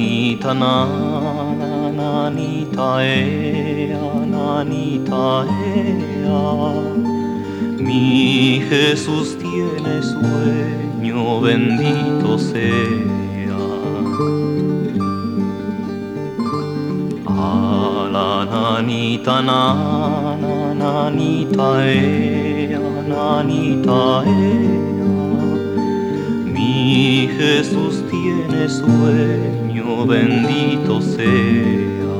nanita, nanita, ea, nanita, ea. Mi Jesús tiene sueño, bendito sea. A la nanita, nanita, ea, nanita, ea. Mi Jesús tiene sueño, bendito sea.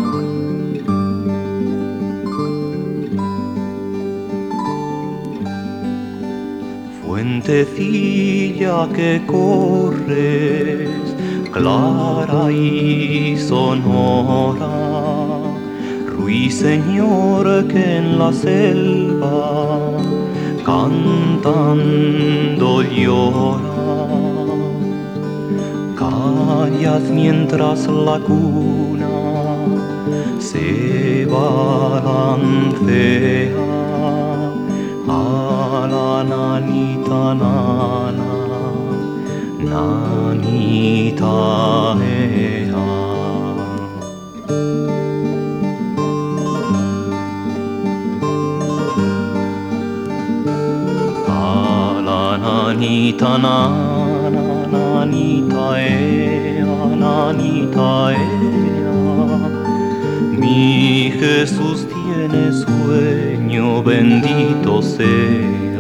Fuentecilla que corres, clara y sonora, ruiseñor que en la selva cantando llora. Callas mientras la cuna se balancea. A la nanita, nana, nanita, ea. A la nanita, nana, nanita, ea, nanita, ea. Mi Jesús tiene sueño, bendito sea.